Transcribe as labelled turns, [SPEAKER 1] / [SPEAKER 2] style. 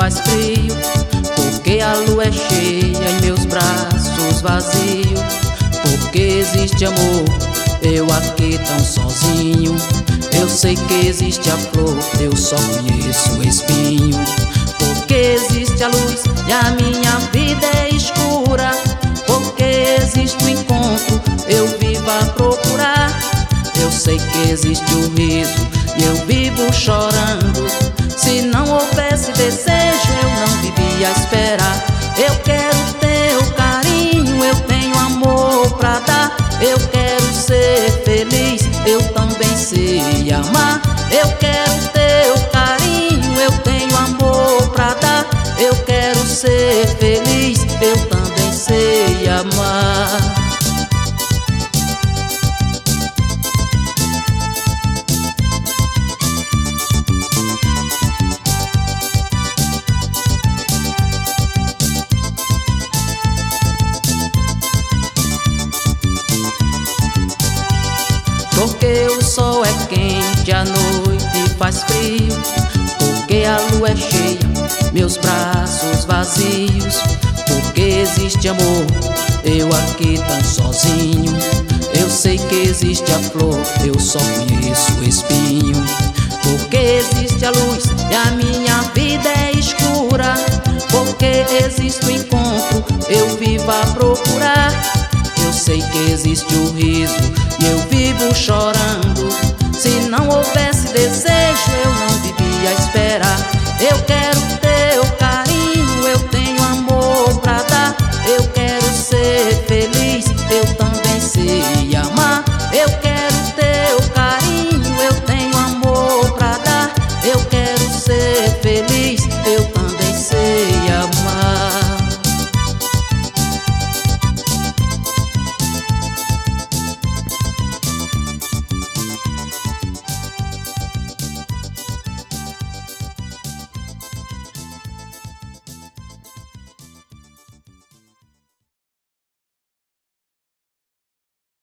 [SPEAKER 1] faz frio, porque a lua é cheia em meus braços vazios. Porque existe amor, eu aqui tão sozinho. Eu sei que existe a flor, eu só conheço o espinho. Porque existe a luz e a minha vida é escura. Porque existe o encontro, eu vivo a procurar. Eu sei que existe o riso e eu vivo chorando. Se não houvesse desejo, eu não vivia a esperar. Eu quero teu carinho, eu tenho amor pra dar. Eu quero ser feliz, eu também sei amar. Eu quero teu carinho, eu tenho amor pra dar. Eu quero ser feliz, eu também sei amar. Porque o sol é quente, a noite faz frio. Porque a lua é cheia, meus braços vazios. Porque existe amor, eu aqui tão sozinho. Eu sei que existe a flor, eu só conheço o espinho. Porque existe a luz e a minha vida é escura. Porque existe o encontro, eu vivo a procurar. Eu sei que existe o riso e eu vivo chorando. Se não houvesse desejo, eu não vivia a esperar. Eu quero teu carinho, eu tenho amor pra dar. Eu quero ser feliz, eu também sei amar. Eu quero teu carinho, eu tenho amor pra dar. Eu quero ser feliz.